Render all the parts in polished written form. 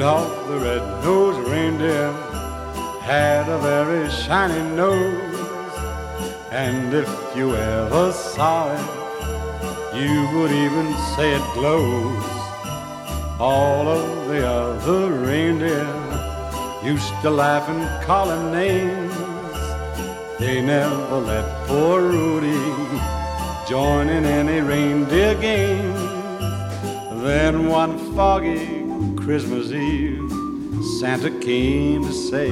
Rudolph the red-nosed reindeer had a very shiny nose, and if you ever saw it, you would even say it glows. All of the other reindeer used to laugh and call him names. They never let poor Rudy join in any reindeer games. Then one foggy Christmas Eve, Santa came to say,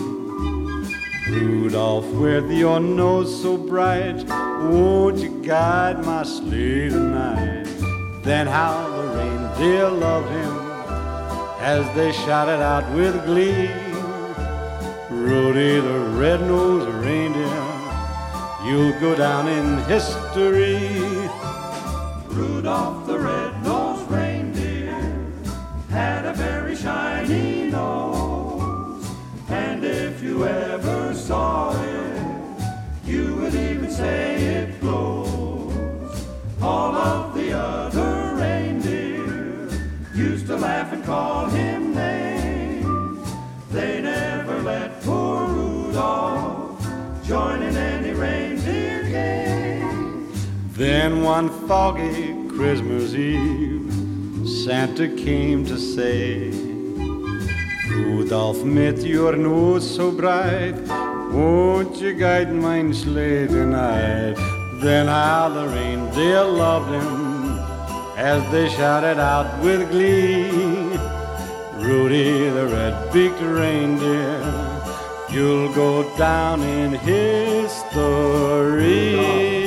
Rudolph, with your nose so bright, won't you guide my sleigh tonight? Then how the reindeer loved him as they shouted out with glee, Rudy the red-nosed reindeer, you'll go down in history. Rudolph the red-nosed reindeer had a very shiny nose, and if you ever saw it, you would even say it glows. All of the other reindeer used to laugh and call him names. They never let poor Rudolph join in any reindeer game. Then one foggy Christmas Eve, Santa came to say, Rudolph, with your nose so bright, won't you guide my sleigh tonight? Then how the reindeer loved him as they shouted out with glee, Rudy the red-beaked reindeer, you'll go down in history.